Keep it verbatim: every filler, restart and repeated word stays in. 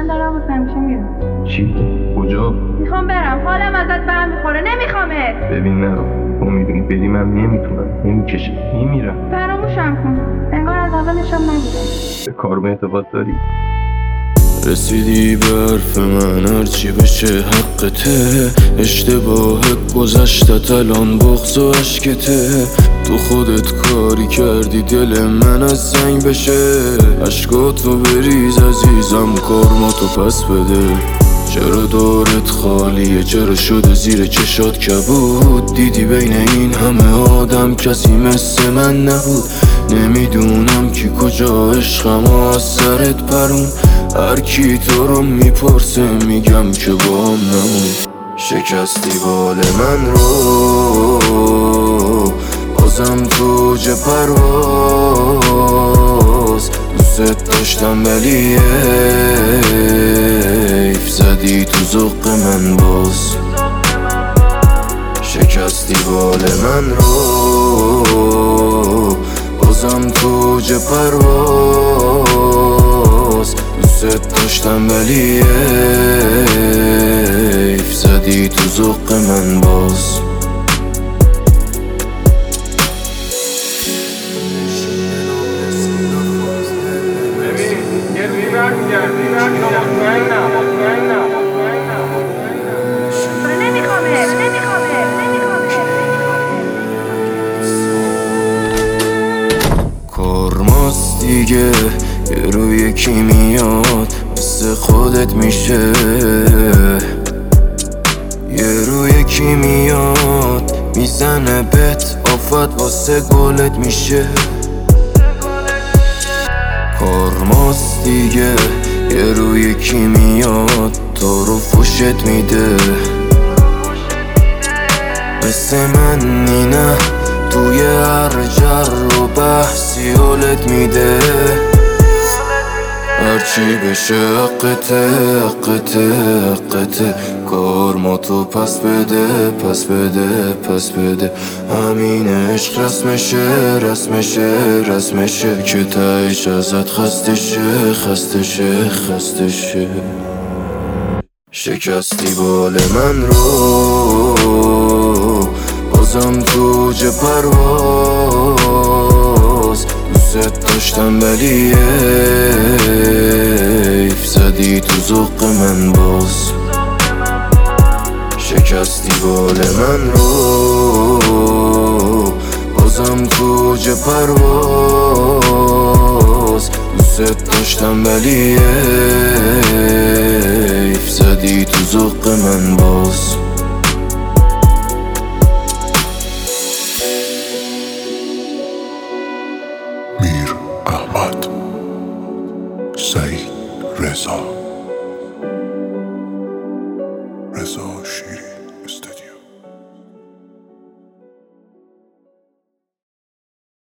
دارم واسه همیشه میرم. چی؟ کجا؟ میخوام برم، حالم ازت به هم میخوره، نمیخوامت. ببین نرو، تو میدونی بری من نمیتونم، نمیکشم، میمیرم. فراموشم کن، انگار از اولشم نبودم. به کارم اعتقاد داری؟ رسیدی به حرف من هرچی بشه حقته، اشتباه گذشتت الان بغض و عشقته. تو خودت کاری کردی دل من از سنگ بشه، عشقاتو بریز عزیزم کارماتو پس بده. چرا دورت خالیه، چرا شده زیر چشات کبود؟ دیدی بین این همه آدم کسی مثل من نبود. نمیدونم کی کجا عشقم از سرت پرون، هر کی تو رو میپرسه میگم که با هم نمون. شکستی بال من رو بازم تو اوج پرواز، دوست داشتم ولی حیف زدی تو ذوق من باز. شکستی بال من رو بازم تو اوج پرواز، دوست داشتم ولی حیف زدی تو ذوق من باز. کارماست دیگه، یه روی یکی میاد مثل خودت میشه، یه روی یکی میاد میزنه بهت آفت واسه گلت میشه. کارماست دیگه، یه روی یکی میاد تو رو فوشت میده. مثل من نه توی هر جر و بحثی حالت میده. هرچی بشه حقته حقته حقته، کارماتو پس بده پس بده پس بده. همین عشق رسمشه رسمشه رسمشه، که تایش ازت خسته شه خسته شه خسته شه. شکستی بال من رو بازم تو اوج پرواز، دوست داشتم ولی حیف زدی تو ذوق من باز. شکستی بال من رو بازم تو اوج پرواز، دوست داشتم ولی حیف زدی تو ذوق من باز. میر احمد، سعید رضا.